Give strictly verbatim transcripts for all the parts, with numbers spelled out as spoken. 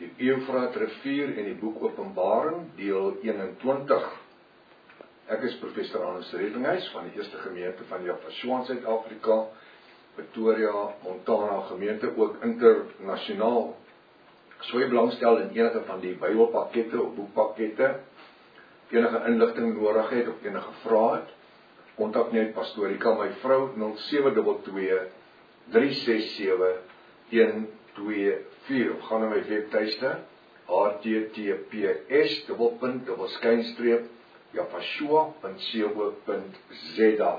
die Eufraat rivier en die boek Openbaring, deel eenentwintig. Ek is professor Hannes Redinghuis van die eerste gemeente van Javashua in Suid-Afrika, Pretoria, Montana gemeente, ook internasionaal. So jy belangstel in enige van die Bybelpakkette of boekpakkette, enige inligting nodig het of enige vrae het, kontak net Pastorika, my vrou, nul sewe twee twee, drie ses sewe, een twee vier, of gaan na my webtuiste, h t t p s, dubbelpunt, dubbelskynstreep, javashua punt co punt z a.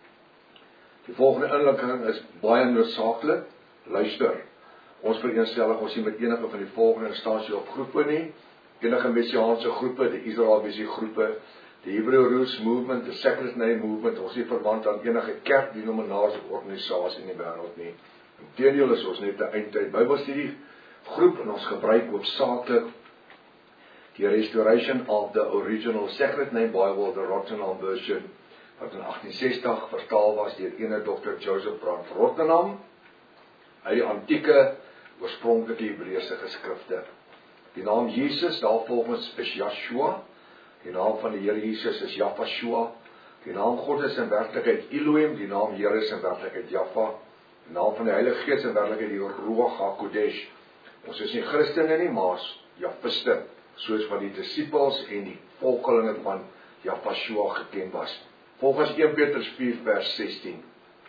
Die volgende inligting is baie noodsaaklik. Luister, ons vereenstellig ons nie met enige van die volgende instansie op groepe nie, enige messiaanse groepe, die Israel Missie groepe, die Hebrew Roots Movement, die Sacred Name Movement, ons nie verwant aan enige kerk, denominasie of organisasie in die wêreld nie. Inteendeel is ons net 'n eindtyd Bybelstudie groep en ons gebruik hoofsaaklik die Restoration of the Original Sacred Name Bible, the Rottenham version, wat in agtien sestig vertaal was deur ene dokter Joseph Brand Rottenham, uit die antieke oorspronklike Hebreëse geskrifte. Die naam Jesus daarvolgens is Yahshua, die naam van die Here Jesus is Javashua, die naam God is in werklikheid Elohim, die naam Here is in werklikheid Jaffa, die naam van die Heilige Gees in werklikheid die Ruach HaKodesh. Ons is nie Christene nie, maar Jafiste, soos wat die disippels en die volgelinge van Javashua geken was. Volgens eerste Petrus vier vers sestien.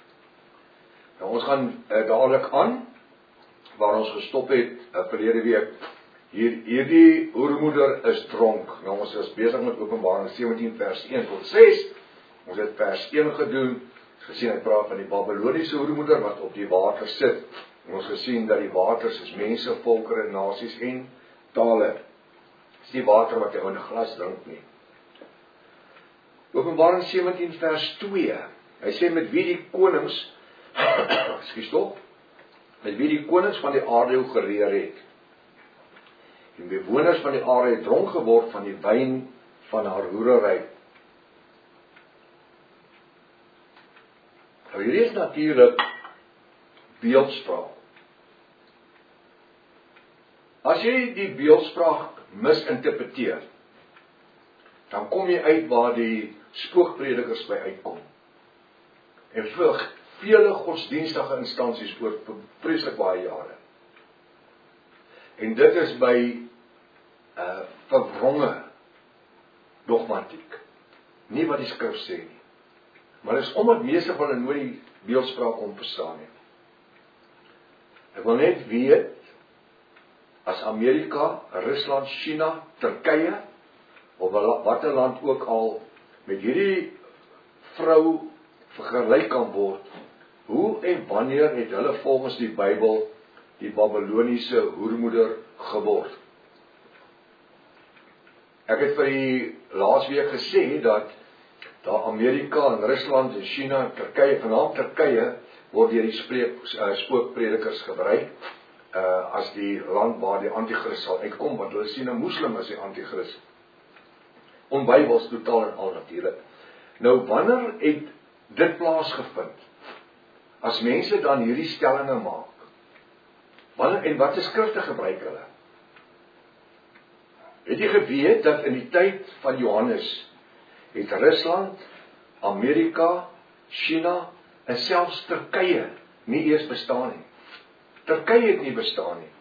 Nou, ons gaan uh, dadelik aan, waar ons gestop het uh, verlede week. Hier, hierdie hoermoeder is dronk. Nou, ons is besig met Openbaring sewentien vers een tot ses. Ons het vers een gedoen. Ons gesien, hy praat van die Babyloniese hoermoeder wat op die water sit. En ons gesien dat die waters is mense, volkere, nasies en tale. Dis die water wat jy in 'n glas drink nie. Openbaring sewentien vers twee. Hy sê met wie die konings, ekskuus tog, met wie die konings van die aarde gereer het. En bewoners van die aarde het dronk geword van die wyn van haar hoerery. Nou hier is natuurlik beeldspraak. As jy die beeldspraak misinterpreteer, dan kom jy uit waar die spookpredikers by uitkom. En vir vele godsdienstige instansies oor vreeslik baie jare. En dit is by uh, verwronge dogmatiek. Nie wat die skrif sê nie. Maar dit is omdat meeste van hulle nooit die beeldspraak kon verstaan nie. Ek wil net weet, as Amerika, Rusland, China, Turkye, of wat 'n land ook al met hierdie vrou vergelyk kan word, hoe en wanneer het hulle volgens die Bybel die Babyloniese hoermoeder geword? Ek het vir die laasweek gesê dat daar Amerika en Rusland en China en Turkye, vanaand Turkye, word deur die spreek, uh, spookpredikers gebruik uh, as die land waar die antichrist sal uitkom, want hulle sien 'n moslim as die antichrist. Onbybels totaal en al natuurlik. Nou, wanneer het dit plaasgevind? As mense dan hierdie stellinge maak, wanneer en wat is skrifte gebruik hulle? Het jy geweet dat in die tyd van Johannes het Rusland, Amerika, China en selfs Turkye nie eers bestaan nie. Turkye het nie bestaan nie.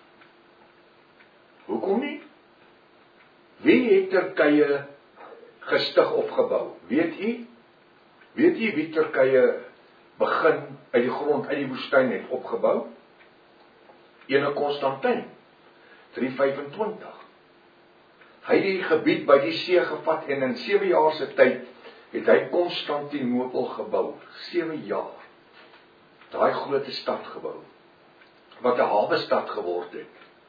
Hoekom nie? Wie het Turkye gestig of gebou? Weet u? Weet u wie Turkye begin uit die grond, uit die woestyn het opgebou? Ene Konstantin, drie vyfentwintig. Hy het die gebied by die see gevat en in sewe jaar se tyd het hy Konstantinopel gebou. sewe jaar. Daai groot stad gebou, wat 'n hawe stad geword het.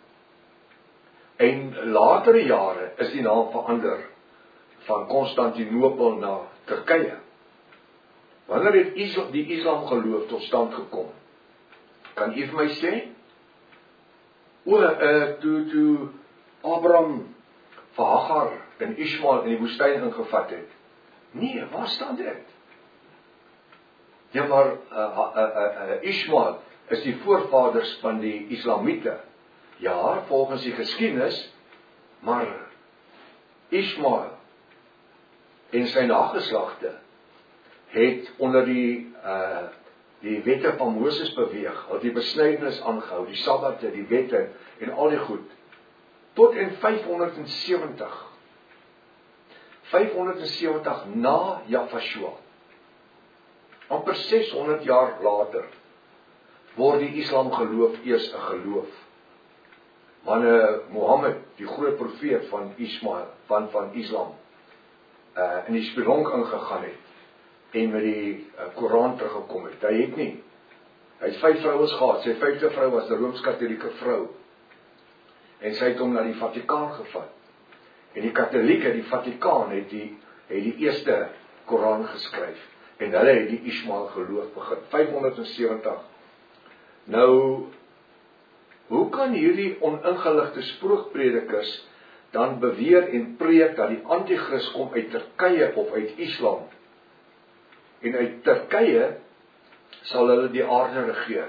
En latere jare is die naam verander van Konstantinopel na Turkye. Wanneer het Islam, die Islam geloof tot stand gekom? Kan u vir my sê? O, uh, toe, toe Abraham vir Hagar en Ismael in die woestyn ingevat het. Nee, waar staan dit? Ja, maar uh, uh, uh, uh, Ismael is die voorvaders van die Islamiete. Ja, volgens die geskiedenis, maar Ismael en sy nageslagte het onder die uh, die wette van Moses beweeg, al die besnydenis aangehou, die sabbate, die wette en al die goed, tot in vyfhonderdsewentig vyfhonderdsewentig na Jafashua, amper seshonderd jaar later, word die Islam geloof eers 'n geloof. Wanneer Mohammed, die groot profeet van Ismael, van, van Islam, uh, in die spelonk ingegaan het, en met die uh, Koran teruggekom het. Hy het nie. Hy het vyf vrouens gehad, sy vyfde vrou was 'n Rooms-Katholieke vrou, en sy het hom na die Vatikaan gevat. En die Katholieke, die Vatikaan, het die, het die eerste Koran geskryf, en hulle het die Ismael geloof begin, vyfhonderdsewentig. Nou, hoe kan hierdie oningeligte sprookpredikers dan beweer en preek dat die antichrist kom uit Turkye of uit Islam? En uit Turkye sal hulle die aarde regeer.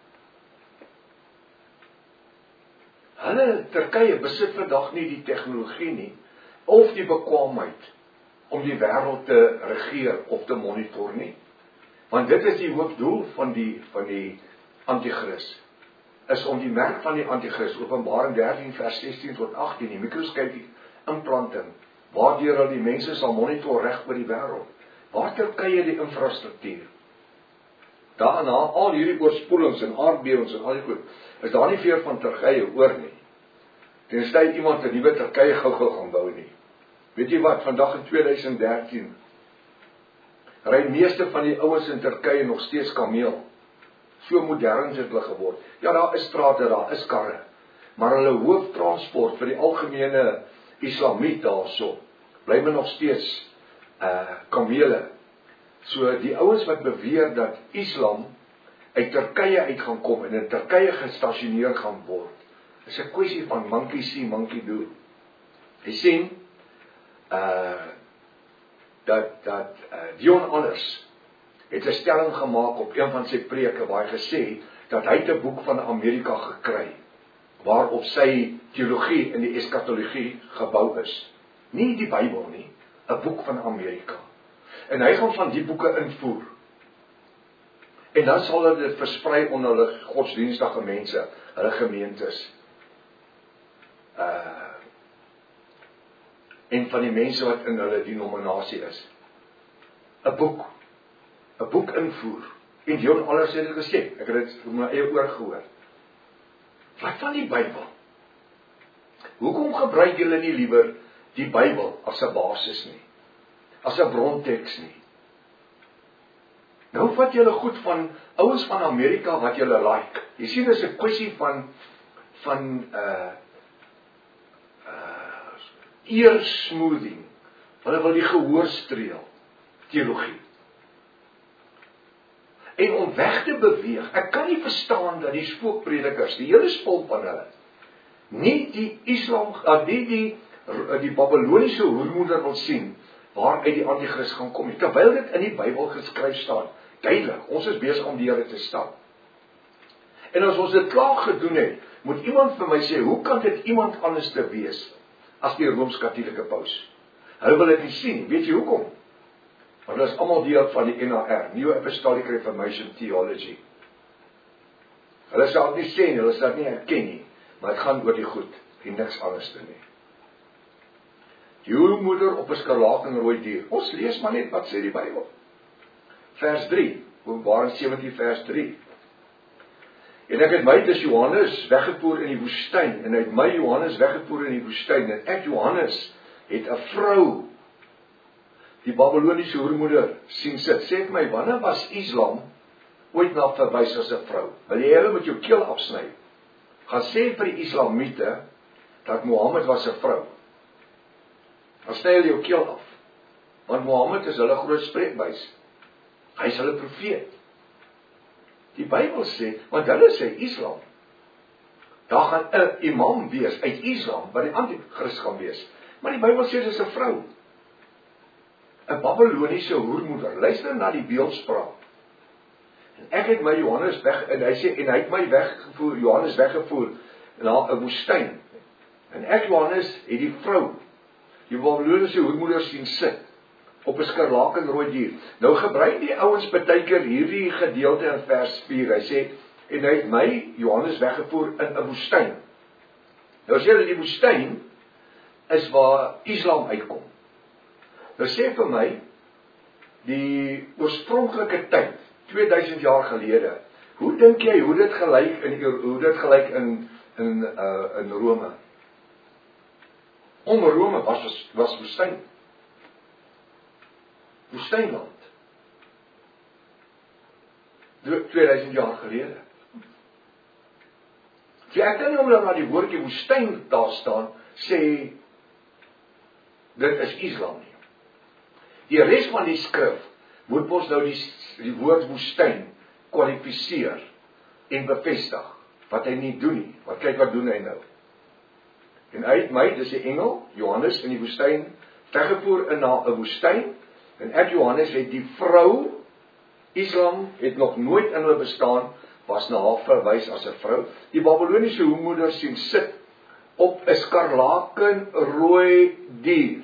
Hulle, Turkye, besit vandag nie die tegnologie nie, of die bekwaamheid om die wêreld te regeer of te monitor nie. Want dit is die hoofdoel van die, van die antichrist, is om die merk van die antichrist, Openbaring dertien vers sestien tot agttien, die mikroskopiese implanting, waardeur hulle die mense sal monitor reg oor die wêreld. Waar Turkye die infrastruktuur? Daarna, al hierdie oorspoelings en aardbewings en al die goed, is daar nie veel van Turkye oor nie. Tensy iemand 'n nuwe Turkye gou-gou gaan bou nie. Weet jy wat, vandag in tweeduisend dertien, ry meeste van die ouens in Turkye nog steeds kameel. So modern het hulle geword. Ja, daar is strate, daar is karre, maar hulle hooftransport vir die algemene islamiet daarso, bly men nog steeds uh, kamele. So die ouens wat beweer dat Islam uit Turkye uit gaan kom en in Turkye gestasioneer gaan word, is 'n kwessie van monkey see, monkey do. Jy sien, uh, dat, dat uh, Dion Anders het 'n stelling gemaak op een van sy preke waar hy gesê dat hy 'n boek van Amerika gekry waarop sy teologie in die eskatologie gebou is. Nie die Bybel nie, 'n boek van Amerika. En hy gaan van die boeke invoer. En dan sal hulle dit versprei onder hulle godsdienstige mense, hulle gemeentes. Uh, en van die mense wat in hulle denominasie is. 'n boek. 'n boek invoer. En Dion Anders het dit gesê, ek het dit op my eie oor gehoor. Wat van die Bybel? Hoekom gebruik julle nie liewer die Bybel as 'n basis nie? As 'n bronteks nie? Nou vat julle goed van ouens van Amerika wat julle like. Jy sien, dis 'n kwessie van van uh uh ear smoothing. Hulle wil die gehoor streel. Teologie. En om weg te beweeg, ek kan nie verstaan dat die spookpredikers, die hele spul van hulle, nie die Islam, nie die, die Babyloniese hoermoeder wil sien, waaruit die antichrist gaan kom, terwyl dit in die Bybel geskryf staan, duidelik, ons is besig om die Here te stap. En as ons dit klaar gedoen het, moet iemand vir my sê, hoe kan dit iemand anders te wees, as die Rooms-Katholieke paus? Hulle wil dit nie sien, weet jy hoekom? Want hulle is allemaal deel van die N A R, New Apostolic Reformation Theology. Hulle sal het nie sê nie, hulle sal het nie herken nie, maar het gaan oor die goed, en niks anders te nie. Die hoermoeder op 'n skarlakenrooi dier. Ons lees maar net wat sê die Bybel. Vers drie, Openbaring sewentien vers drie. En ek het my, dis Johannes, weggevoer in die woestyn, en hy het my Johannes weggevoer in die woestyn, en ek Johannes het 'n vrou, die Babyloniese hoermoeder, sien sit. Sê ek my, wanneer was Islam ooit na verwys as 'n vrou? Wil jy hulle met jou keel afsny? Gaan sê vir die Islamiete dat Mohammed was 'n vrou. Dan sny hulle jou keel af. Want Mohammed is hulle groot spreekbuis. Hy is hulle profeet. Die Bybel sê, want hulle sê Islam, daar gaan 'n imam wees uit Islam, wat die antichrist gaan wees. Maar die Bybel sê, dit is 'n vrou. 'n Babyloniese hoermoeder. Luister na die beeldspraak. En ek het my Johannes weg, en hy sê, en hy het my weggevoer, Johannes weggevoer, na 'n woestyn. En ek, Johannes, het die vrou, die Babyloniese hoermoeder sien sit, op 'n skarlakenrooi dier. Nou gebruik die ouens baie keer hierdie gedeelte in vers vier. Hy sê, en hy het my, Johannes, weggevoer in 'n woestyn. Nou sê hulle, die woestyn is waar Islam uitkom. Nou sê vir my, die oorspronklike tyd, twee duisend jaar gelede, hoe dink jy, hoe dit gelyk in, hoe dit gelyk in, in, uh, in Rome? Om Rome was, was, was woestyn. Woestynland. twee duisend jaar gelede. So ek kan nie omdat na die woordjie woestyn daar staan, sê, dit is Islam nie. Die res van die skrif, moet ons nou die, die woord woestyn kwalifiseer en bevestig, wat hy nie doen nie, wat kyk wat doen hy nou. En uit my, dis die engel, Johannes in die woestyn, weggevoer in na 'n woestyn, en ek, Johannes, het die vrou, Islam het nog nooit in hulle bestaan, was na haar verwys as 'n vrou, die Babyloniese hoermoeder sien sit op 'n skarlakenrooi dier,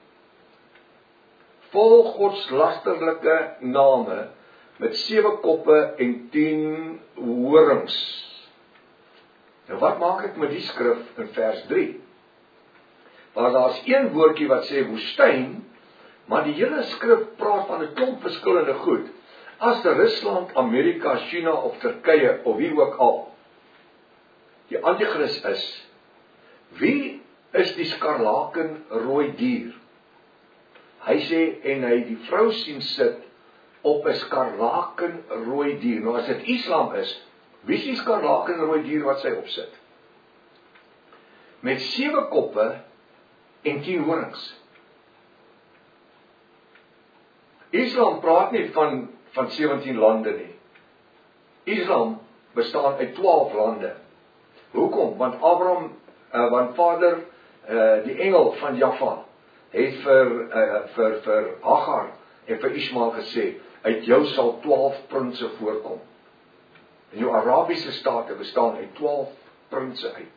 vol godslasterlike name, met sewe koppe en tien horings. Nou wat maak ek met die skrif in vers drie? Waar daar is een woordjie wat sê woestyn, maar die hele skrif praat van 'n klomp verskillende goed. As Rusland, Amerika, China of Turkye, of wie ook al, die antichrist is, wie is die skarlakenrooi dier? Hy sê, en hy die vrou sien sit, op 'n skarlakenrooi dier. Nou as dit Islam is, wie is die skarlakenrooi dier wat sy opsit? Met sewe koppe en tien horings. Islam praat nie van, van sewentien lande nie. Islam bestaan uit twaalf lande. Hoekom? Want Abraham, uh, want vader, uh, die engel van Java, het vir, uh, vir, vir Hagar en vir Ismael gesê, uit jou sal twaalf prinse voorkom. En jou Arabiese state bestaan uit twaalf prinse uit.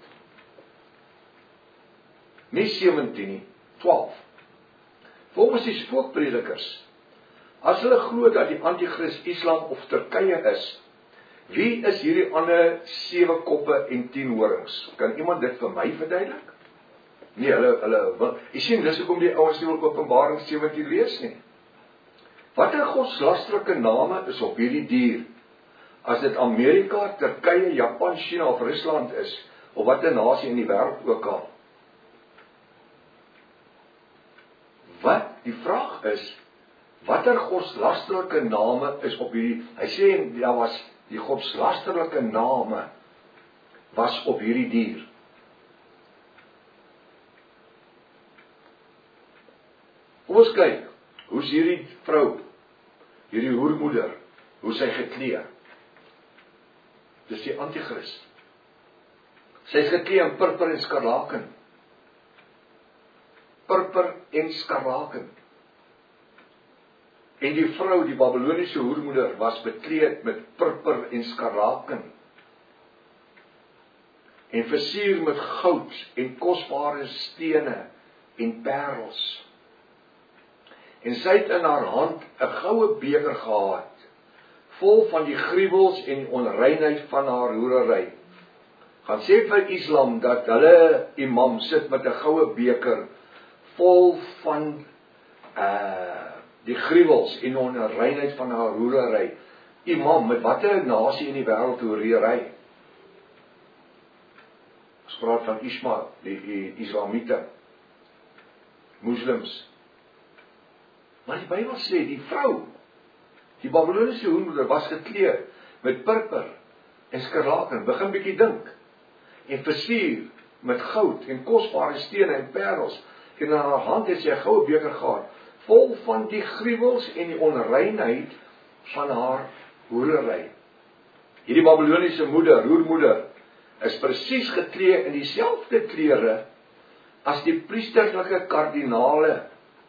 Nie sewentien nie, twaalf. Volgens die spookpredikers, as hulle glo dat die antichrist Islam of Turkye is, wie is hierdie ander sewe koppe en tien horings? Kan iemand dit vir my verduidelik? Nee, hulle, hulle, jy sien, dis hoekom die ouens nie wil Openbaring sewentien lees nie. Watter godslasterlike name is op hierdie dier? As dit Amerika, Turkye, Japan, China of Rusland is, of watter nasie in die wêreld ook al. Wat die vraag is, watter godslasterlike name is op hierdie, hy sê, daar was die godslasterlike name, was op hierdie dier. Kom ons kyk, hoe is hierdie vrou, hierdie hoermoeder, hoe sy geklee? Dis die antichrist. Sy is geklee in purper en skarlaken. Purper en skarlaken. En die vrou, die Babyloniese hoermoeder, was bekleed met purper en skarlaken. En versier met goud en kosbare stene en parels. En sy het in haar hand 'n goue beker gehad, vol van die gruwels en die onreinheid van haar hoerery. Gaan sê vir Islam dat hulle imam sit met 'n goue beker, vol van uh, die gruwels en onreinheid van haar hoerery. Imam, met watter nasie in die wêreld hoereer hy? Ons praat van Ismail, die, die Islamiete, Moslems. Maar die Bybel sê, die vrou, die Babyloniese hoermoeder was geklee met purper en skarlaken, begin bietjie dink, en versier met goud en kosbare stene en parels, en in haar hand het sy 'n goue beker gehad, vol van die gruwels en die onreinheid van haar hoerery. Hierdie Babyloniese moeder, hoermoeder, is presies geklee in dieselfde klere as die priesterlike kardinale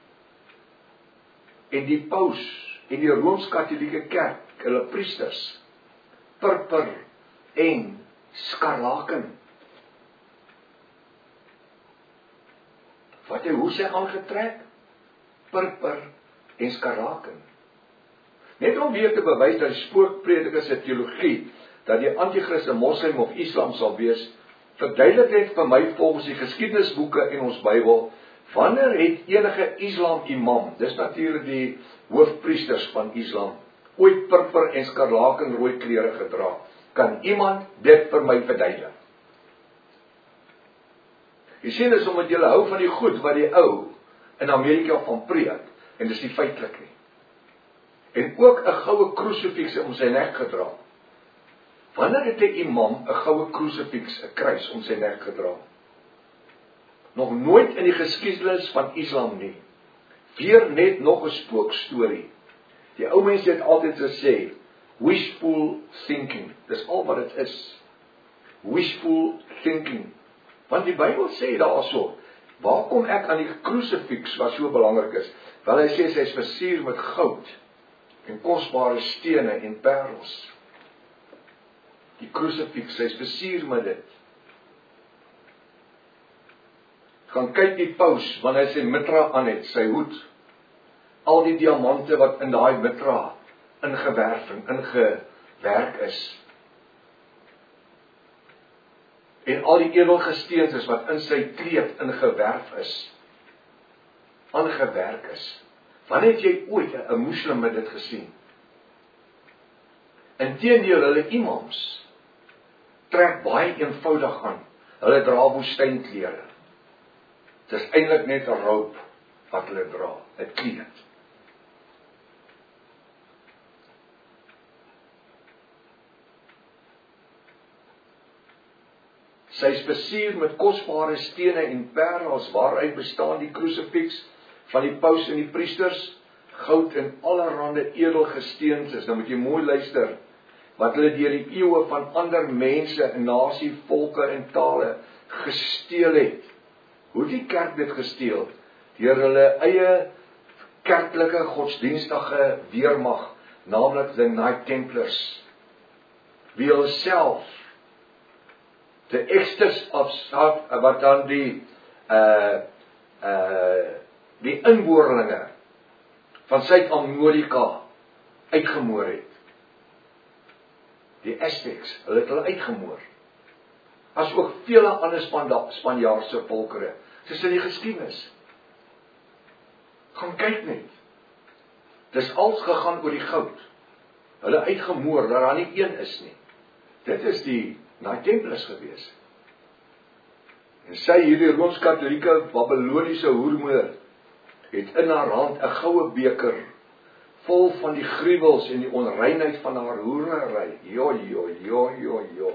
en die paus en die Rooms-Katolieke kerk, hulle priesters, purper en skarlaken. wat hy hoe sy aangetrek? Purper en skarlaken. Net om weer te bewys dat die spookprediker se teologie, dat die anti-kris 'n moslim of islam sal wees, verduidelik net vir my volgens die geskiedenisboeke en ons Bybel, wanneer het enige islam imam, dis natuurlik die hoofpriesters van islam, ooit purper en skarlaken rooi klere gedra? Kan iemand dit vir my verduidelik? Jy sien, dis omdat julle hou van die goed wat die ou in Amerika van preek, en dis nie feitelik nie. En ook 'n goue krusifiks om sy nek gedra. Wanneer het 'n imam 'n goue krusifiks, 'n kruis om sy nek gedra? Nog nooit in die geskiedenis van islam nie. Weer net nog 'n spookstorie. Die ou mense het altyd gesê, wishful thinking. Dis al wat dit is. Wishful thinking. Want die Bybel sê daarso, waar kom ek aan die krusifiks wat so belangrik is? Wel, hy sê sy is versier met goud en kosbare stene en parels. Die krusifiks, sy is versier met dit. Gaan kyk die paus, wanneer hy sy mitra aan het, sy hoed, al die diamante wat in daai mitra ingewerf en ingewerk is. En al die edelgesteentes wat in sy kleed ingewerf is, aangewerk is. Wanneer het jy ooit 'n moslim met dit gesien? Inteendeel, hulle imams trek baie eenvoudig aan. Hulle dra woestynklere. Dit is eintlik net 'n robe wat hulle dra, 'n kleed. Sy is versier met kosbare stene en parels, waaruit bestaan die krusifiks van die paus en die priesters, goud en allerhande edelgesteentes. Nou moet jy mooi luister, wat hulle deur die eeue van ander mense, nasie, volke en tale gesteel het. Hoe het die kerk dit gesteel? Deur hulle eie kerklike godsdienstige weermag, naamlik the Knight Templars, wie hulself de eksters afstaat, wat dan die uh, uh, die inboorlinge van Suid-Amerika uitgemoor het. Die Aztecs, hulle het hulle uitgemoor. As ook vele ander Spanjaarse volkere. Dis in die geskiedenis. Gaan kyk net. Dis als gegaan oor die goud. Hulle uitgemoor, dat daar nie een is nie. Dit is die Knight Templars gewees. En sy hierdie Rooms-Katolieke Babyloniese hoermoeder het in haar hand 'n goue beker vol van die gruwels en die onreinheid van haar hoerery. Jo, jo, jo, jo, jo.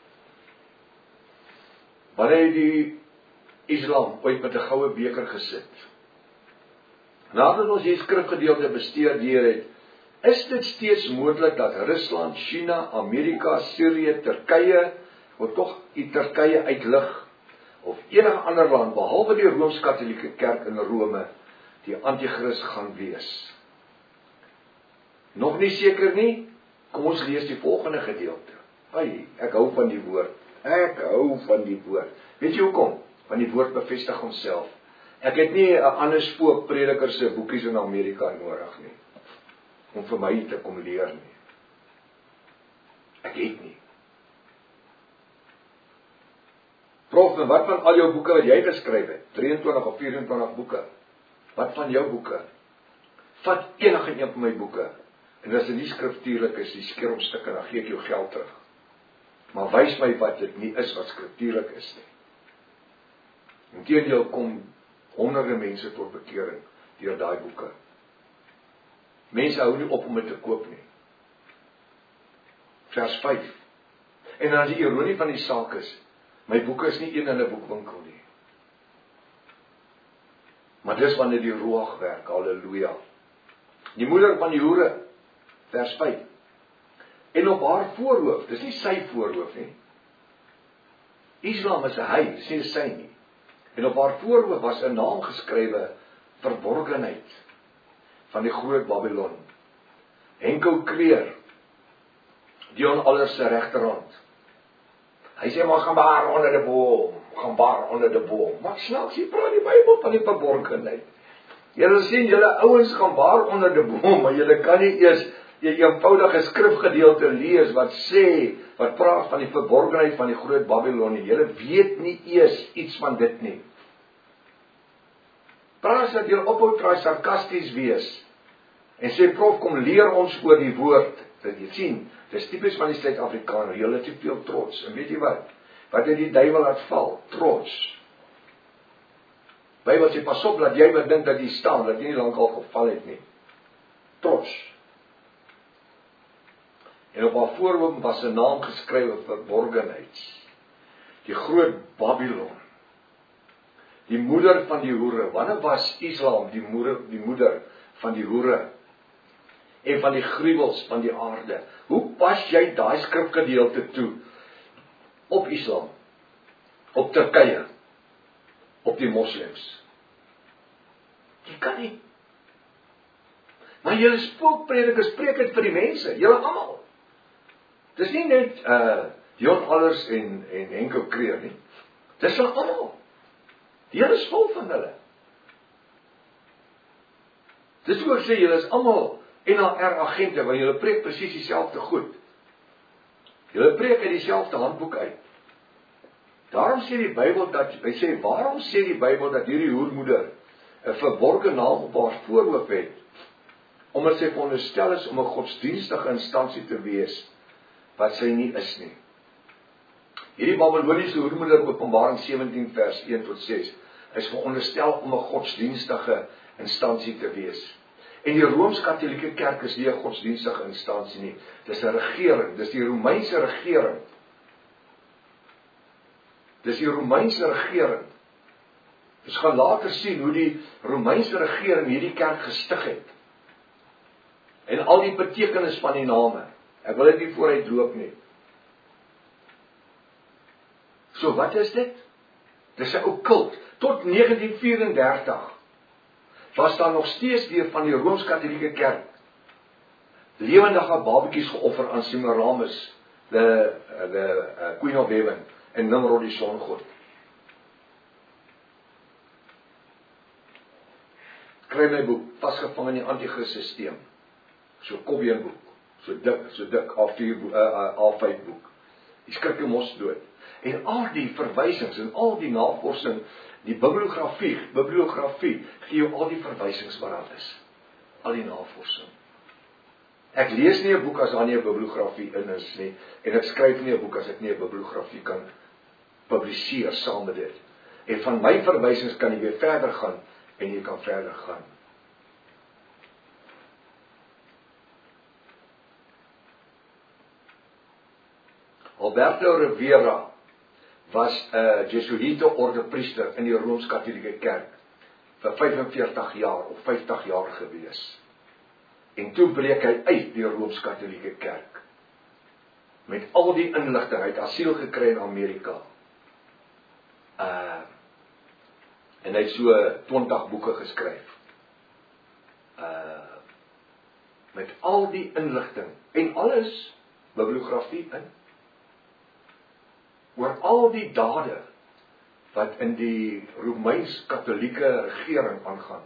Wanneer het die Islam ooit met 'n goue beker gesit? Nadat ons hier skrifgedeelte bestudeer het, is dit steeds moontlik dat Rusland, China, Amerika, Sirië, Turkye, of tog die Turkye uitlig, of enige ander land, behalwe die Rooms-Katolieke Kerk in Rome, die anti-kris gaan wees? Nog nie seker nie? Kom ons lees die volgende gedeelte. Ai, ek hou van die woord. Ek hou van die woord. Weet jy hoekom? Want die woord bevestig homself. Ek het nie 'n ander spookprediker se boekies in Amerika nodig nie, om vir my te kom leer nie. Ek het nie. Prof, en wat van al jou boeke wat jy geskryf het? drieëntwintig of vyf-en-twintig boeke. Wat van jou boeke? Vat enige een van my boeke, en as dit nie skriftuurlik is, die skeer om stukke, dan gee ek jou geld terug. Maar wys my wat dit nie is wat skriftuurlik is nie. Inteendeel kom honderde mense tot bekering deur daai boeke. Mense hou nie op om dit te koop nie. Vers vyf. En dan die ironie van die saak is, my boeke is nie een in 'n boekwinkel nie. Maar dis wanneer die Ruach werk, halleluja. Die moeder van die hoere, vers vyf. En op haar voorhoof, dis nie sy voorhoof nie. Islam is 'n hy, dis nie sy nie. En op haar voorhoof was 'n naam geskrywe, verborgenheid van die groot Babylon. Henkel Kreer, Dion Aller se regterhand. Hy sê maar gaan behaar onder die boom. gaan baar onder die boom. Maar snaaks, jy praat die Bybel van die verborgenheid. Julle sien, julle ouens gaan baar onder die boom, maar julle kan nie eers die eenvoudige skrifgedeelte lees wat sê, wat praat van die verborgenheid van die groot Babylon nie. Julle weet nie eers iets van dit nie. Praat dat julle ophou try sarkasties wees en sê prof kom leer ons oor die woord. Dat jy sien, dis tipies van die Suid-Afrikaner, julle het te veel trots. En weet jy wat? Wat het die duiwel laat val? Trots. Bybel sê pas op dat jy wat dink dat jy staan, dat jy nie lank al geval het nie. Trots. En op haar voorhoof was 'n naam geskrywe verborgenheid. Die groot Babylon. Die moeder van die hoere. Wanneer was Islam die moeder, die moeder van die hoere? En van die gruwels van die aarde. Hoe pas jy daai skrifgedeelte toe? Op Islam, op Turkye, op die moslems? Jy kan nie. Maar julle spookpredikers preek dit vir die mense, julle almal. Dis nie net uh Jon Allers en en Henko Kreer nie. Dis hulle almal. Die hele is vol van hulle. Dis hoe ek sê, julle is almal N A R agente, want julle preek presies dieselfde goed. Julle preek uit dieselfde handboek uit. Daarom sê die Bybel dat, hy sê, waarom sê die Bybel dat hierdie hoermoeder 'n verborge naam op haar voorhoof het? Omdat sy veronderstel is om 'n godsdienstige instansie te wees, wat sy nie is nie. Hierdie Babyloniese hoermoeder, Openbaring sewentien vers een tot ses, is veronderstel om 'n godsdienstige instansie te wees. En die Rooms-Katolieke Kerk is nie 'n godsdienstige instansie nie. Dis 'n regering, dis die Romeinse regering. Dis die Romeinse regering. Ons gaan later sien hoe die Romeinse regering hierdie kerk gestig het. En al die betekenis van die name. Ek wil dit nie vooruit loop nie. So wat is dit? Dis 'n okkult. Tot negentien vyf-en-dertig was daar nog steeds weer van die Rooms-Katolieke Kerk lewendige babetjies geoffer aan Semiramis, the, the uh, Queen of Heaven, en Nimrod die songod. Kry my boek, Vasgevang in die Antichrist-systeem. So kopbeenboek, so dik, so dik, A vier, uh, A vyf boek. Die skrik jou mos dood. En al die verwysings en al die navorsing, die bibliografie, bibliografie, gee jou al die verwysings wat daar is. Al die navorsing. Ek lees nie 'n boek as daar nie 'n bibliografie in is nie, en ek skryf nie 'n boek as ek nie 'n bibliografie kan publiseer saam met dit. En van my verwysings kan jy weer verder gaan, en jy kan verder gaan. Alberto Rivera was 'n uh, Jesuïte ordepriester in die Rooms-Katolieke Kerk vir vyfenveertig jaar of vyftig jaar gewees. En toe breek hy uit die Rooms-Katolieke Kerk. Met al die inligting, hy het asiel gekry in Amerika. Uh, en hy het so twintig boeke geskryf. Uh, met al die inligting, en alles bibliografie in, oor al die dade wat in die Romeins-Katolieke regering aangaan.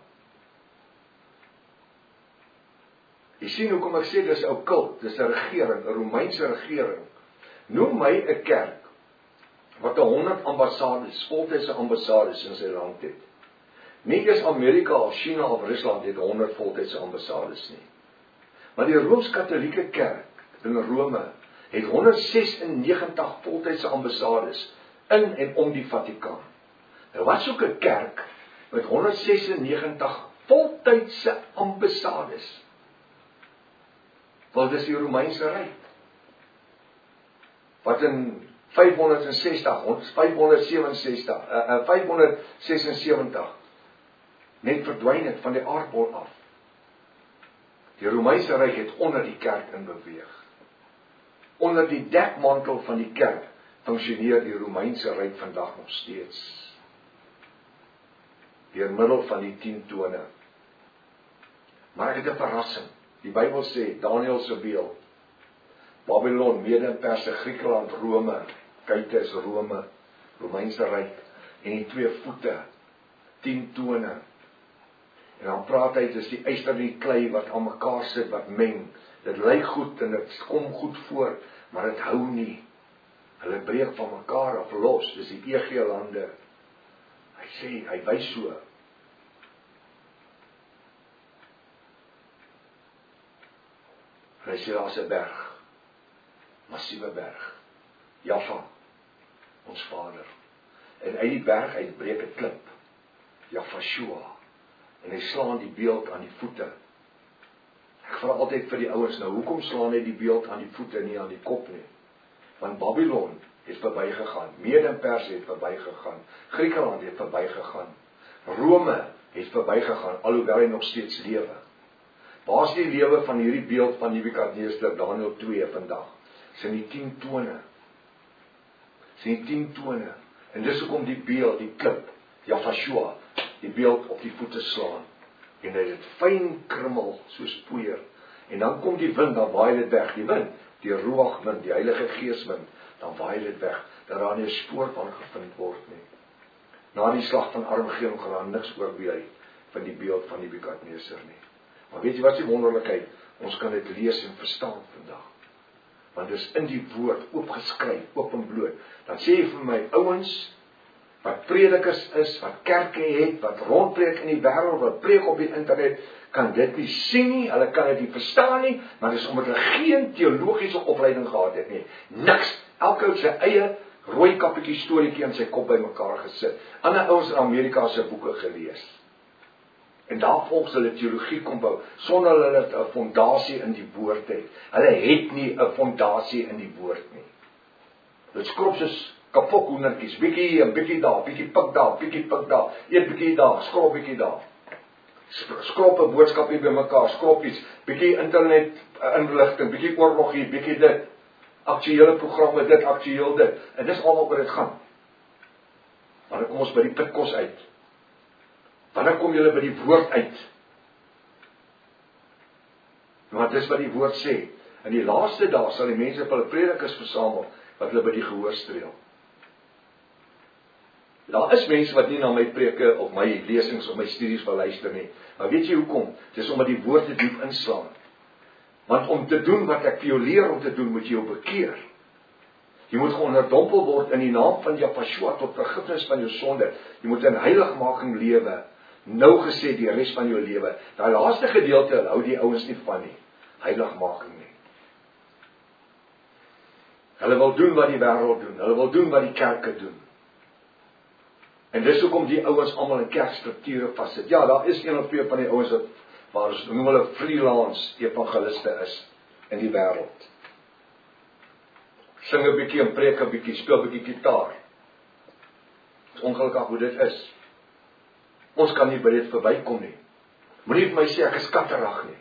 Jy sien hoekom ek sê dis 'n okkult, dis 'n regering, 'n Romeinse regering. Noem my 'n kerk wat honderd ambassades, voltydse ambassades in sy land het. Nie eens Amerika of China of Rusland het honderd voltydse ambassades nie. Maar die Rooms-Katolieke Kerk in Rome het honderd sesennegentig voltydse ambassades in en om die Vatikaan. Nou wat soek 'n kerk met honderd sesennegentig voltydse ambassades? Wel, dis die Romeinse Ryk. Wat in vyfhonderdsestig, vyfhonderdsewenensestig, uh, vyfhonderdsesensewentig net verdwyn het van die aardbol af. Die Romeinse Ryk het onder die kerk in beweeg. Onder die dekmantel van die kerk funksioneer die Romeinse Ryk vandag nog steeds. Deur middel van die tien tone. Maar ek het 'n verrassing. Die Bybel sê, Daniël se beeld, Babylon, Mede, Perse, Griekeland, Rome, Kyk is Rome, Romeinse ryk, en die twee voete, tien tone. En dan praat hy, dis die yster en die klei wat aan mekaar sit, wat meng. Dit lyk goed en dit kom goed voor, maar dit hou nie. Hulle breek van mekaar af los, dis die E G-lande. Hy sê, hy wys so. Hy sê, daar is 'n berg, massiewe berg, Jaffa, ons Vader. En uit die berg uitbreek 'n klip, Jafashua, en hy slaan die beeld aan die voete. Ek vra altyd vir die ouens, nou hoekom slaan hy die beeld aan die voete, nie aan die kop nie? Want Babylon het verbygegaan, Mede en Perse het verbygegaan, Griekeland het verbygegaan, Rome het verbygegaan, alhoewel hy nog steeds lewe. Waar is die lewe van hierdie beeld van Nebukadneser, Daniël twee vandag? Dis in die tien tone. Dis in die tien tone. En dis hoekom die beeld, die klip, Jafashua, die beeld op die voete slaan. En hy het fyn krummel, soos poeier. En dan kom die wind, dan waai dit weg. Die wind, die Ruach wind, die Heilige Gees wind, dan waai dit weg. Dat daar nie 'n spoor van gevind word nie. Na die slag van Armageddon gaan daar niks oorbly van die beeld van Nebukadneser nie. Maar weet jy wat is die wonderlikheid? Ons kan dit lees en verstaan vandag. Want dit is in die woord oopgeskryf, oop en bloot. Dan sê jy vir my, ouens, wat predikers is, wat kerke het, wat rondpreek in die wêreld, wat preek op die internet, kan dit nie sien nie, hulle kan dit nie verstaan nie, maar dit is omdat hulle geen teologiese opleiding gehad het nie. Niks. Elke ou sy eie rooi kappietjie storieetjie in sy kop bymekaar gesit. Ander ouens in Amerika se boeke gelees. En daar volgens hulle teologie kom bou, sonder hulle 'n fondasie in die woord het. Hulle het nie 'n fondasie in die woord nie. Dit skrob soos kapok hoendertjies, bietjie hier, bietjie daar, bietjie pik daar, bietjie pik daar, eet bietjie daar, skrob bietjie daar. Skrob 'n boodskap hier bymekaar, skrob iets, bietjie internet inligting, bietjie oorlog hier, bietjie dit, aktuele programme dit, aktueel dit. En dis almal oor dit gaan. Maar dan kom ons by die pitkos uit. Wanneer kom julle by die woord uit? Want dis wat die woord sê. In die laaste dae sal die mense vir hulle predikers versamel, wat hulle by die gehoor streel. Daar is mense wat nie na my preke of my lesings of my studies wil luister nie. Maar weet jy hoekom? Dis omdat die woord dit diep inslaan. Want om te doen wat ek vir jou leer om te doen, moet jy jou bekeer. Jy moet geonderdompel word in die naam van Jafashua tot vergifnis van jou sonde. Jy moet in heiligmaking lewe. Nou gesê die res van jou lewe. Daai laaste gedeelte hou die ouens nie van nie. Heiligmaking nie. Hulle wil doen wat die wêreld doen. Hulle wil doen wat die kerke doen. En dis hoekom die ouens almal in kerkstrukture vassit. Ja, daar is een of twee van die ouens wat waar ons noem hulle freelance evangeliste is in die wêreld. Sing 'n bietjie en preek 'n bietjie, speel 'n bietjie gitaar. Dis ongelukkig hoe dit is. Ons kan nie by dit verbykom nie. Moenie vir my sê ek is katterig nie.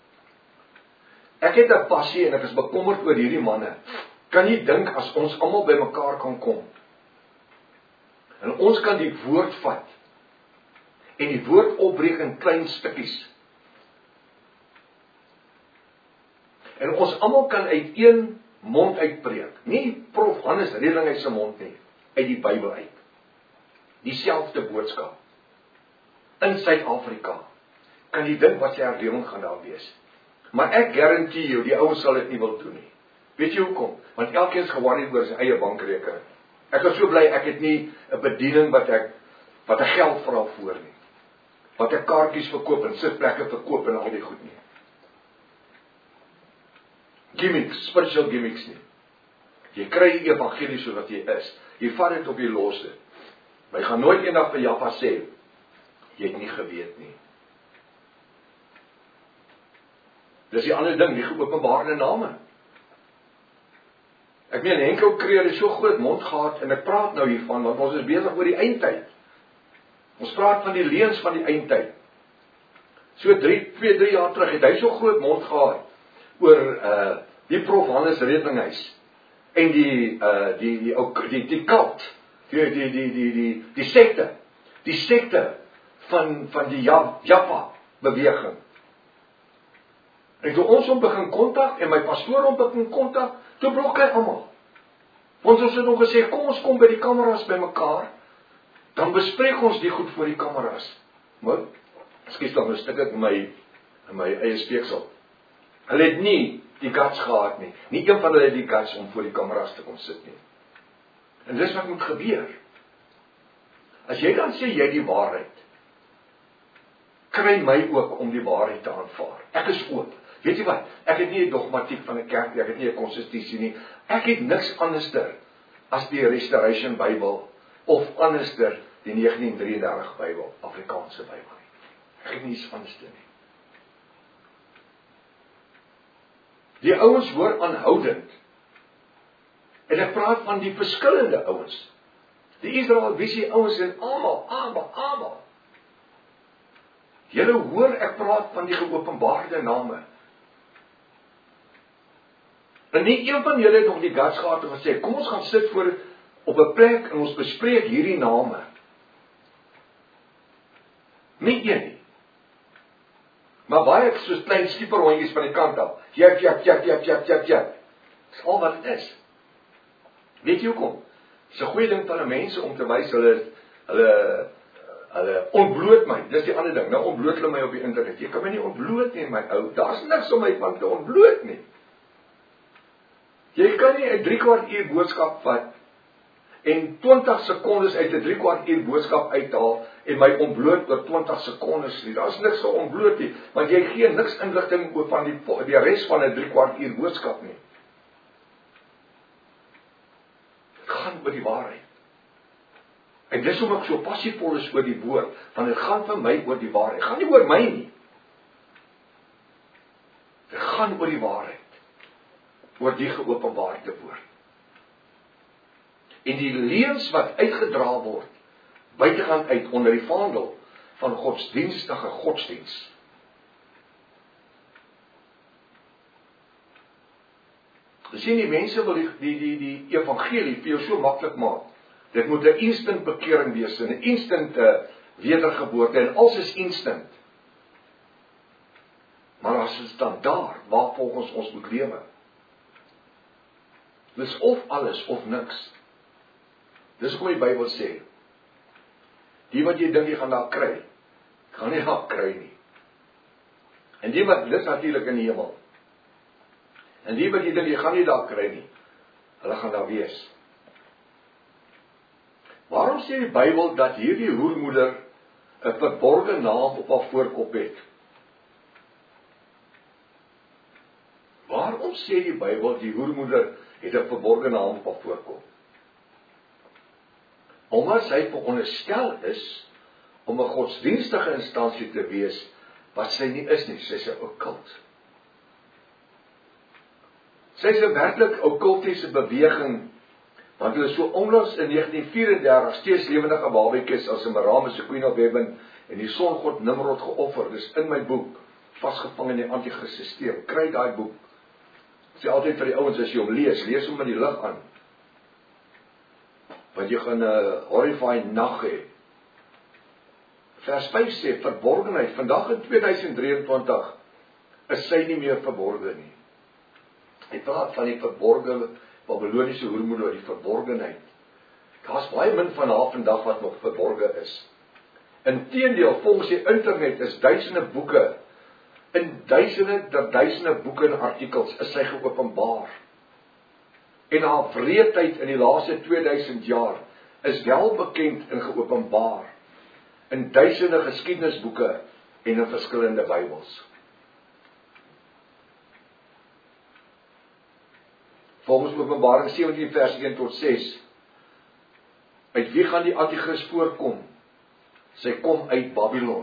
Ek het 'n passie en ek is bekommerd oor hierdie manne. Kan jy dink as ons almal by mekaar kan kom? En ons kan die woord vat en die woord opbreek in klein stukkies. En ons almal kan uit een mond uitpreek. Nie prof Hannes Reding uit sy mond nie, uit die Bybel uit. Dieselfde boodskap. In Suid-Afrika. Kan jy dink wat sy herlewing gaan daar wees? Maar ek garandeer jou, die ouens sal dit nie wil doen nie. Weet jy hoekom? Want elkeen is ge-worried oor sy eie bankrekening. Ek is so bly ek het nie 'n bediening wat ek wat ek geld vra voor nie. Wat ek kaartjies verkoop en sitplekke verkoop en al die goed nie. Gimmicks, spiritual gimmicks nie. Jy kry die evangelie so wat jy is. Jy vat dit op jy los dit. Maar jy gaan nooit eendag vir Jaffa sê, jy het nie geweet nie. Dis die ander ding, die geopenbaarde name. Ek meen, Henkel Kreer het so groot mond gehad, en ek praat nou hiervan, want ons is besig oor die eindtyd. Ons praat van die leuns van die eindtyd. So drie, twee, drie jaar terug het hy so groot mond gehad, oor uh, die prof Hannes Redinghuis, en die, uh, die, die, die, die, die kult, die, die, die, die, die, die sekte, die sekte van, van die Jaffa beweging. En toe ons hom begin kontak, en my pastoor hom begin kontak, toe blok hy almal. Ons ons het nog gesê, kom ons kom by die kameras by mekaar, dan bespreek ons die goed voor die kameras. Maar, ekskuus dan, nou stik ek in my, in my eie speeksel. Hulle het nie die guts gehad nie. Nie een van hulle het die guts om voor die kameras te kom sit nie. En dis wat moet gebeur. As jy dan sê jy die waarheid, kry my ook om die waarheid te aanvaar. Ek is oop. Weet jy wat? Ek het nie 'n dogmatiek van 'n kerk nie, ek het nie 'n konstitusie nie. Ek het niks anderster as die Restoration Bybel of anderster die negentien drieëndertig Bybel, Afrikaanse Bybel nie. Ek het nie iets anderster nie. Die ouens hoor aanhoudend. En ek praat van die verskillende ouens. Die Israelvisie ouens en almal, almal, almal. Julle hoor ek praat van die geopenbaarde name. En nie een van julle het nog die guts gehad om gesê, kom ons gaan sit voor op 'n plek en ons bespreek hierdie name. Nie een nie. Maar baie soos klein skieperhondjies van die kant af. Jap, jap, jap, jap, jap, jap, jap. Dis al wat dit is. Weet jy hoekom? Dis 'n goeie ding van 'n mense om te wys hulle hulle hulle ontbloot my. Dis die ander ding. Nou ontbloot hulle my op die internet. Jy kan my nie ontbloot nie, my ou. Daar's niks om my van te ontbloot nie. Jy kan nie 'n drie kwart uur boodskap vat en twintig sekondes uit 'n drie kwart uur boodskap uithaal en my ontbloot oor twintig sekondes nie. Daar's niks so ontbloot nie, want jy gee niks inligting oor van die die res van 'n drie kwart uur boodskap nie. Dit gaan oor die waarheid. En dis hoekom ek so passievol is oor die woord, want dit gaan vir my oor die waarheid. Dit gaan nie oor my nie. Dit gaan oor die waarheid. Oor die geopenbaarde woord. En die leuns wat uitgedra word, buitekant uit onder die vaandel van godsdienstige godsdiens. Jy sien die mense wil die die die, die evangelie vir jou so maklik maak. Dit moet 'n instant bekering wees, 'n instant wedergeboorte en alles is instant. Maar as dit dan daar waar volgens ons moet lewe. Dis of alles of niks. Dis hoe die Bybel sê. Die wat jy dink jy gaan daar kry, gaan nie daar kry nie. En die wat dis natuurlik in die hemel. En die wat jy dink jy gaan nie daar kry nie, hulle gaan daar wees. Waarom sê die Bybel dat hierdie hoermoeder 'n verborgde naam op haar voorkop het? Waarom sê die Bybel die hoermoeder het 'n verborgde naam op haar voorkop? Omdat sy veronderstel is om 'n godsdienstige instansie te wees wat sy nie is nie, sy is 'n okkult. Sy is 'n werklik okkultiese beweging, want hulle so onlangs in negentien vyf-en-dertig steeds lewendige babietjies as 'n Merame se Queen of Heaven en die songod Nimrod geoffer. Dis in my boek, vasgevang in die anti-kris-sisteem. Kry daai boek. Ek sê altyd vir die ouens as jy hom lees, lees hom met die lig aan. Want jy gaan 'n uh, horrifying nag hê. Vers vyf sê verborgenheid. Vandag in tweeduisend drieëntwintig is sy nie meer verborgen nie. Hy praat van die verborgene Babyloniese hoermoeder, die verborgenheid. Daar's baie min van haar vandag wat nog verborgen is. Inteendeel, volgens die internet is duisende boeke, in duisende der duisende boeke en artikels is sy geopenbaar. En haar wreedheid in die laaste tweeduisend jaar is wel bekend en geopenbaar in duisende geskiedenisboeke en in verskillende Bybels. Volgens Openbaring sewentien vers een tot ses, uit wie gaan die anti-kris voorkom? Sy kom uit Babylon.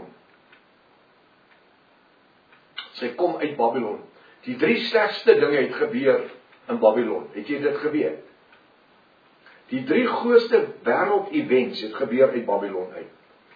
Sy kom uit Babylon. Die drie slegste dinge het gebeur in Babylon. Het jy dit geweet? Die drie grootste wêreld-events het gebeur uit Babylon uit.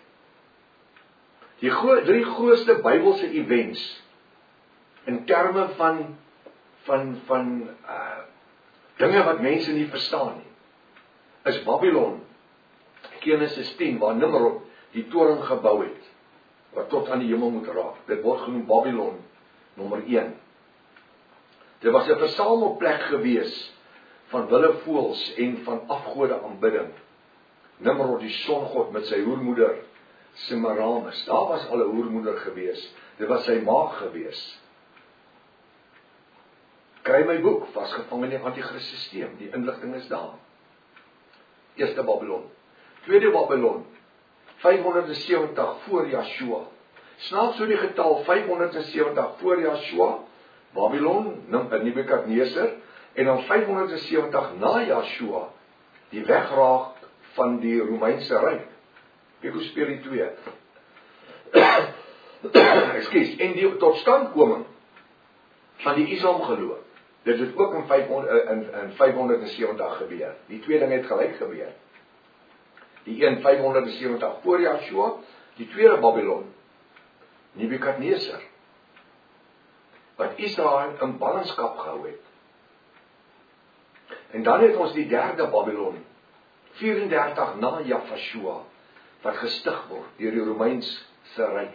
Die gro- drie grootste Bybelse events in terme van van van uh, dinge wat mense nie verstaan nie, is Babylon, Genesis tien, waar Nimrod die toring gebou het, wat tot aan die hemel moet raak. Dit word genoem Babylon, nommer een. Dit was 'n versamelplek gewees van wilde voëls en van afgode aanbidding. Nimrod die songod met sy hoermoeder Semiramis. Daar was al 'n hoermoeder gewees. Dit was sy maag gewees. Kry my boek, vasgevang in die anti-Christ-systeem. Die inligting is daar. Eerste Babylon. Tweede Babylon, vyfhonderdsewentig voor Joshua. Snaaks so die getal vyfhonderdsewentig voor Joshua, Babylon, Nebukadneser, en dan vyfhonderdsewentig na Joshua, die wegraak van die Romeinse Ryk. Kyk hoe speel die twee. Ekskuus, en die totstandkoming van die Islam geloof. Dit het ook in, vyfhonderd, in, in vyfhonderdsewentig gebeur. Die twee dinge het gelyk gebeur. Die een vyfhonderdsewentig voor Joshua, die tweede Babylon, Nebukadneser, wat Israel in ballingskap gehou het. En dan het ons die derde Babylon, vyf-en-dertig na Joshua, wat gestig word deur die Romeinse Ryk.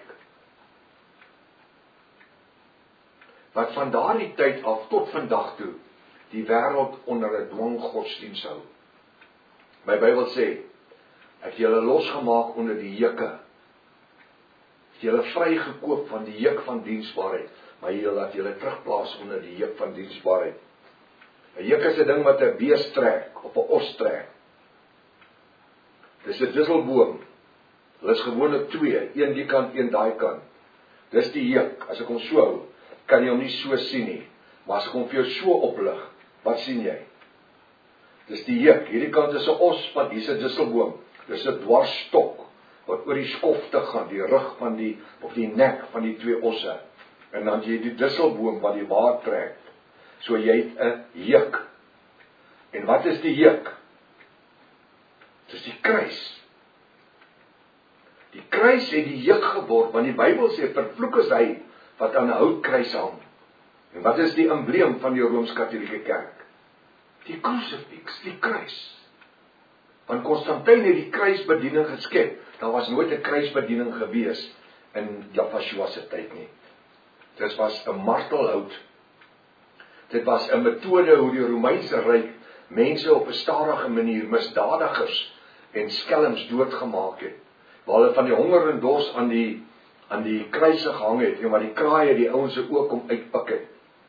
Wat van daardie tyd af tot vandag toe die wêreld onder 'n dwanggodsdiens hou. My Bybel sê, ek het julle losgemaak onder die juke. Het julle vrygekoop van die juk van diensbaarheid, maar julle laat julle terugplaas onder die juk van diensbaarheid. 'n Juk is 'n ding wat 'n bees trek, of 'n os trek. Dis 'n disselboom. Hulle is gewoonlik twee, een die kant, een daai kant. Dis die juk. As ek hom so hou, kan jy hom nie so sien nie. Maar as ek hom vir jou so oplig, wat sien jy? Dis die juk. Hierdie kant is 'n os, want hier's 'n disselboom. Dis 'n dwarsstok wat oor die skofte gaan, die rug van die of die nek van die twee osse. En dan jy die disselboom wat die water trek. So jy het 'n juk. En wat is die juk? Dis die kruis. Die kruis het die juk geword, want die Bybel sê vervloek is hy wat aan 'n houtkruis hang. En wat is die embleem van die Rooms-Katolieke Kerk? Die krusifiks, die kruis. Want Konstantin het die kruisbediening geskep. Daar was nooit 'n kruisbediening gewees in Joshua se tyd nie. Dit was 'n martelhout. Dit was 'n metode hoe die Romeinse Ryk mense op 'n stadige manier, misdadigers en skelms doodgemaak het. Waar hulle van die honger en dors aan die aan die kruise gehang het, en waar die kraaie die ouens se oë kom uitpik het.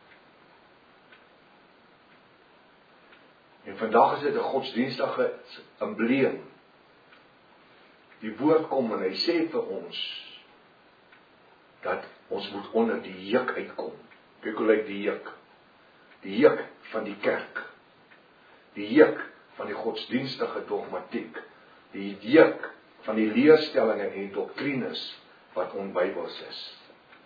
En vandag is dit 'n godsdienstige embleem. Die woord kom en hy sê vir ons dat ons moet onder die juk uitkom. Kyk hoe lyk die juk. Die juk van die kerk. Die juk van die godsdienstige dogmatiek. Die juk van die leerstellinge en die doktrines wat onbybels is.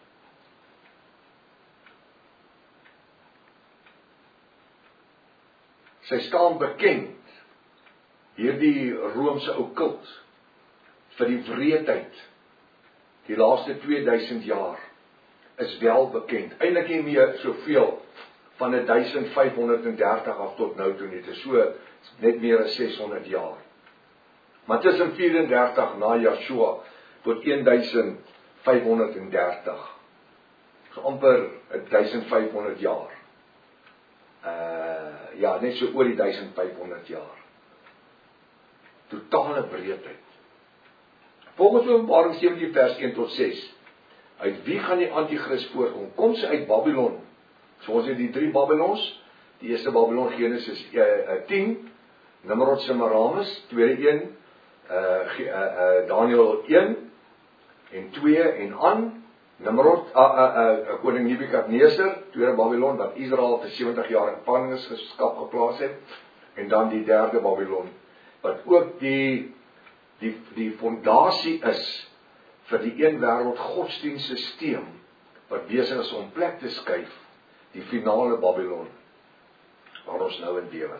Sy staan bekend, hierdie Romeinse okkult, vir die wreedheid, die laaste tweeduisend jaar, is wel bekend. Eintlik nie meer soveel van duisend vyfhonderddertig af tot nou toe nie, dit is so net meer as seshonderd jaar. Maar tussen vyf-en-dertig na Joshua tot duisend vyfhonderddertig. So amper duisend vyfhonderd jaar. Uh, ja, net so oor die duisend vyfhonderd jaar. Totale breedheid. Volgens Openbaring sewentien vers een tot ses. Uit wie gaan die anti-kris voorkom? Kom sy uit Babylon. So ons het die drie Babylons. Die eerste Babylon, Genesis uh, tien, Nimrod Semiramis, tweede een, uh, uh, uh, Daniël een, en twee, en aan, Nimrod, uh, uh, uh, koning Nebukadneser, tweede Babylon, wat Israel vir sewentig jaar in gevangenisskap geplaas het, en dan die derde Babylon, wat ook die, die, die fondasie is, vir die een wêreld godsdienstsysteem, wat besig is om plek te skuif, die finale Babylon, waar ons nou in lewe.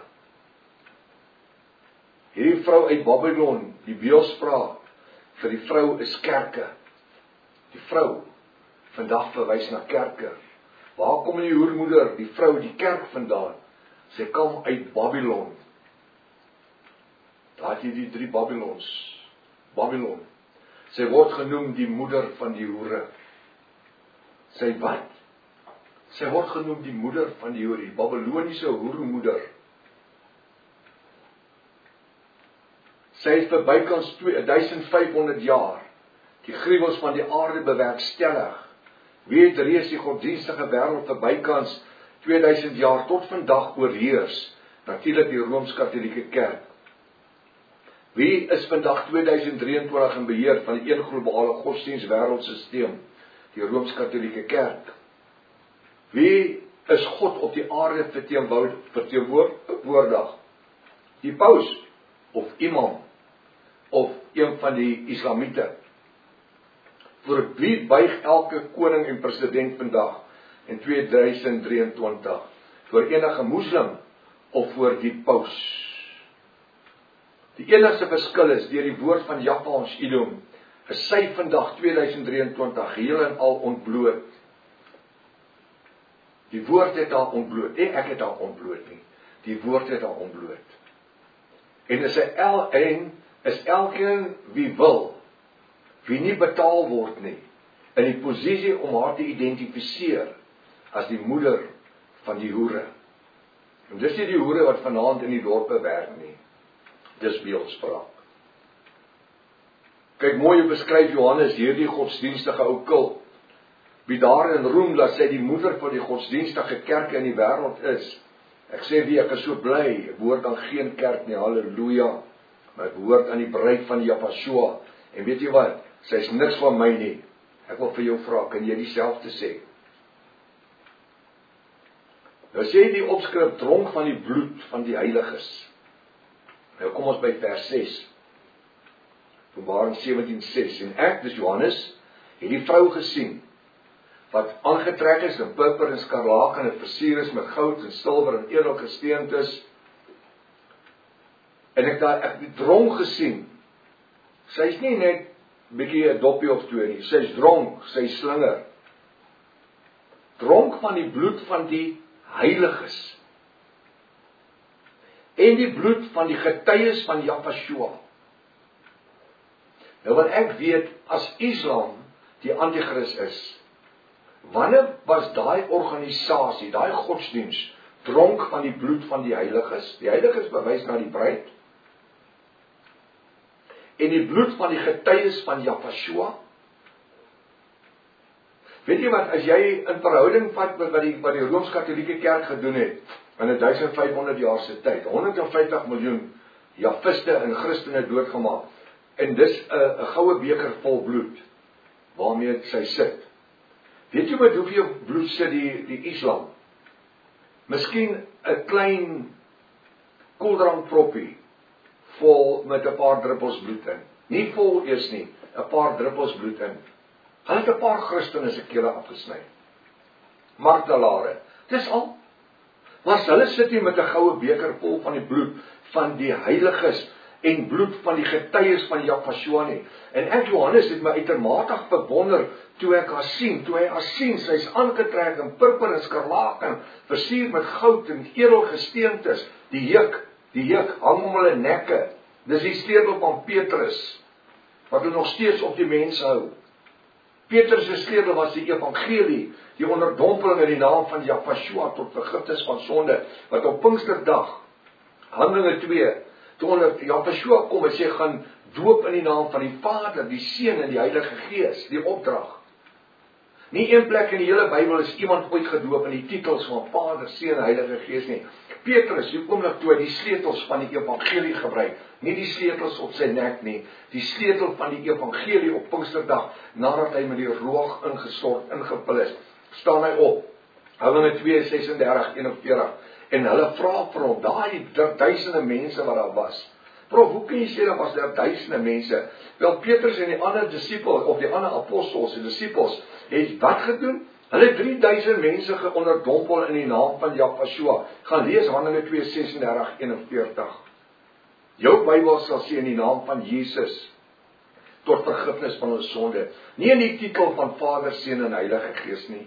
Hierdie vrou uit Babylon, die beeldspraak vir die vrou is kerke. Die vrou, vandag verwys na kerke. Waar kom die hoermoeder, die vrou, die kerk vandaan? Sy kom uit Babylon. Daar het jy die drie Babylons. Babylon. Sy word genoem die moeder van die hoere. Sy wat? Sy word genoem die moeder van die hoere, die Babyloniese hoeremoeder. Sy het vir bykans duisend vyfhonderd jaar die gruwels van die aarde bewerkstellig. Wie het reeds die godsdienstige wêreld vir bykans tweeduisend jaar tot vandag oorheers? Natuurlik die Rooms-Katolieke Kerk. Wie is vandag tweeduisend drieëntwintig in beheer van die een globale godsdienst wêreldsisteem? Die Rooms-Katolieke Kerk. Wie is God op die aarde verteenwoordig? Die paus, of imam, of een van die islamiete. Voor wie buig elke koning en president vandag in tweeduisend drieëntwintig? Voor enige moslim of voor die paus? Die enigste verskil is, deur die woord van Jahwe ons Edom, is sy vandag tweeduisend drieëntwintig heel en al ontbloot. Die woord het haar ontbloot, nie ek het haar ontbloot nie. Die woord het haar ontbloot. En is, el, en is elkeen wie wil, wie nie betaal word nie, in die posisie om haar te identifiseer as die moeder van die hoere. En dis nie die hoere wat vanaand in die dorpe werk nie. Dis beeldspraak. Kyk mooi hoe beskryf Johannes hierdie godsdienstige ou kult, wie daarin roem dat sy die moeder van die godsdienstige kerke in die wêreld is. Ek sê wie, ek is so bly, ek behoort aan geen kerk nie, halleluja, maar ek behoort aan die bruid van Yahshua. En weet jy wat, sy is niks van my nie. Ek wil vir jou vra, kan jy dieselfde sê? Nou sê die opskrif, dronk van die bloed van die heiliges. Nou kom ons by vers ses. Openbaring sewentien ses. En ek, dis Johannes, het die vrou gesien, wat aangetrek is in purper en skarlaken en versier is met goud en silwer en edelgesteentes. En ek daar ek die dronk gesien. Sy is nie net bietjie 'n doppie of twee nie. Sy is dronk, sy is slinger. Dronk van die bloed van die heiliges. En die bloed van die getuies van Yahshua. Nou wat ek weet, as Islam die antichrist is, wanneer was daai organisasie, daai godsdiens, dronk van die bloed van die heiliges? Die heiliges bewys na die bruid. En die bloed van die getuies van Yahshua. Weet jy wat, as jy in verhouding vat met wat die, wat die Rooms-Katolieke Kerk gedoen het, in duisend vyfhonderd jaar se tyd, honderd vyftig miljoen Jahviste en Christene doodgemaak, en dis 'n goue beker vol bloed, waarmee sy sit. Weet jy met hoeveel bloed sit die, die Islam? Miskien 'n klein koeldrankproppie vol met 'n paar druppels bloed in. Nie vol eers nie, 'n paar druppels bloed in. Hulle het 'n paar Christene se kele afgesny. Martelare. Dis al. Maar hulle sit hier met 'n goue beker vol van die bloed van die heiliges en bloed van die getuies van Yahshua nie. En ek, Johannes, het my uitermate verwonder toe ek haar sien, toe hy haar sien, sy is aangetrek in purper en skarlaken, versier met goud en edelgesteentes, die juk, die juk hang om hulle nekke. Dis die sleutel van Petrus, wat hulle nog steeds op die mense hou. Petrus se sleutel was die evangelie, die onderdompeling in die naam van Yahshua tot vergifnis van sonde, wat op Pinksterdag, Handelinge twee, toe onder Yahshua kom en sê, gaan doop in die naam van die Vader, die Seun en die Heilige Gees, die opdrag. Nie een plek in die hele Bybel is iemand ooit gedoop in die titels van Vader, Seun en Heilige Gees nie. Petrus, die oomblik toe hy die sleutels van die evangelie gebruik, nie die sleutels op sy nek nie, die sleutel van die evangelie op Pinksterdag, nadat hy met die roog ingestort, ingepil is, staan hy op, Handelinge twee sesendertig eenenveertig, en hulle vra vir hom, daai duisende mense wat daar was, prof, hoe kan jy sê, daar was daar duisende mense? Wel, Petrus en die ander disciples, of die ander apostels en disciples, het wat gedoen? Hulle drie duisend mense geonderdompel in die naam van Yahshua. Gaan lees Handelinge twee sesendertig eenenveertig. Jou Bybel sal sê in die naam van Jesus, tot vergifnis van ons sonde. Nie in die titel van Vader, Seun en Heilige Gees nie.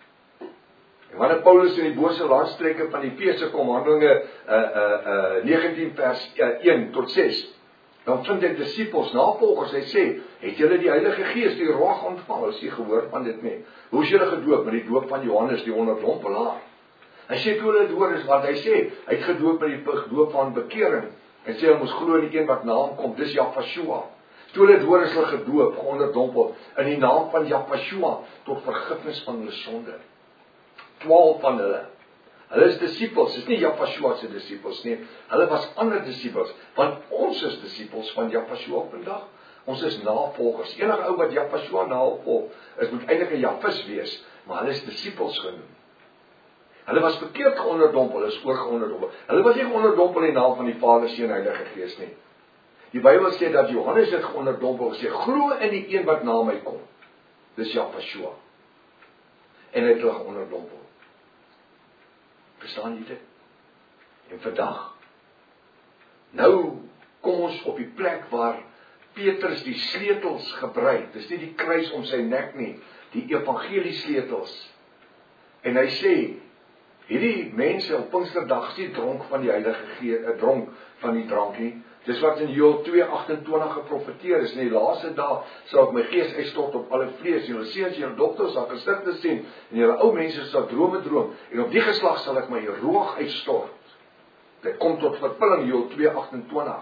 En wanneer Paulus in die bose landstreke van die Efese kom, Handelinge uh, uh, uh, negentien vers uh, een tot ses, dan vind hy disciples, navolgers, hy sê, het julle die Heilige Gees, die roog ontvang, as jy gehoor van dit nie? Hoe is julle gedoop? Met die doop van Johannes, die onderdompelaar. Hy sê, toe hulle het hoor is wat hy sê, hy het gedoop met die doop van bekering, En sê hulle moes glo in die een wat na hom kom, dis Jahweh. Toe hulle dit hoor is hulle gedoop, geonderdompel in die naam van Jahweh tot vergifnis van hulle sonde. twaalf van hulle. Hulle is disippels, dis nie Jahweh se disippels nie. Hulle was ander disippels, want ons is disippels van Jahweh vandag. Ons is navolgers. Enige ou wat Jahweh navolg, is moet eintlik 'n Jahwis wees, maar hulle is disippels genoem. Hulle was verkeerd geonderdompel, hulle is ook geonderdompel. Hulle was nie geonderdompel in die naam van die Vader, Seun en Heilige Gees nie. Die Bybel sê dat Johannes het geonderdompel gesê, glo in die een wat na my kom. Dis Jahweh. En hy het hulle geonderdompel. Verstaan jy dit? En vandag, nou kom ons op die plek waar Petrus die sleutels gebruik. Dis nie die kruis om sy nek nie, die evangelie sleutels. En hy sê, hierdie mense op Pinksterdag is nie dronk van die Heilige Gees, dronk van die drank nie. Dis wat in Joël twee agtentwintig geprofeteer is. In die laaste dae sal ek my gees uitstort op alle vlees. Julle seuns, julle dogters sal gesigte sien en julle ou mense sal drome droom en op die geslag sal ek my roog uitstort. Dit kom tot vervulling Joël twee agtentwintig.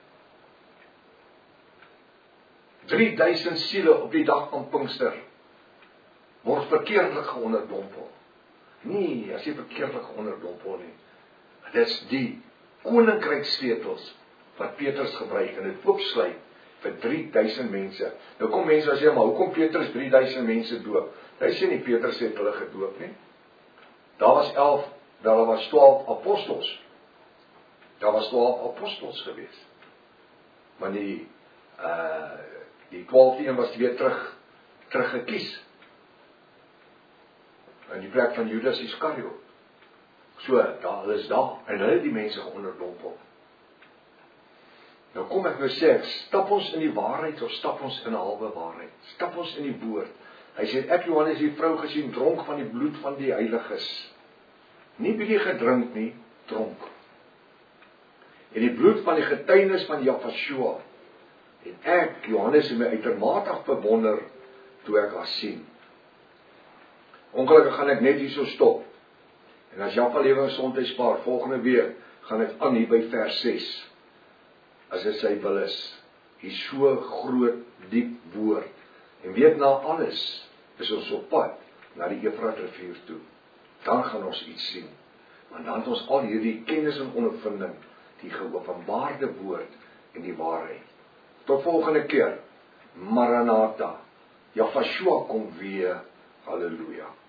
drie duisend siele op die dag van Pinkster word verkeerdelik geonderdompel. Nee, as jy verkeerdelik geonderdompel nie. Dit is die koninkryksleutels wat Petrus gebruik en dit oopsluit vir drie duisend mense. Nou kom mense as jy, maar hoekom Petrus drie duisend mense doop? Hy sê nie Petrus het hulle gedoop nie. Daar was elf, daar was twaalf apostels. Daar was twaalf apostels gewees. Maar die uh die twaalfde een was weer terug teruggekies. In die plek van Judas Iskariot. So, daar is daar en hulle die mense geonderdompel. Nou kom ek nou sê, stap ons in die waarheid of stap ons in 'n halwe waarheid? Stap ons in die woord. Hy sê, ek Johannes die vrou gesien dronk van die bloed van die heiliges. Nie bietjie gedrink nie, dronk. En die bloed van die getuienis van Jahweh. En ek, Johannes, het my uitermate bewonder toe ek haar sien. Ongelukkig gaan ek net hierso stop. En as Jahweh lewe en gesondheid spaar, volgende week gaan ek aan hier by vers ses. As dit sy wil is, hier so groot, diep woord. En weet na alles, is ons op pad na die Efrat rivier toe. Dan gaan ons iets sien. Want dan het ons al hierdie kennis en ondervinding, die geopenbaarde woord en die waarheid. Tot volgende keer. Maranatha. Jahweh kom weer. Halleluja.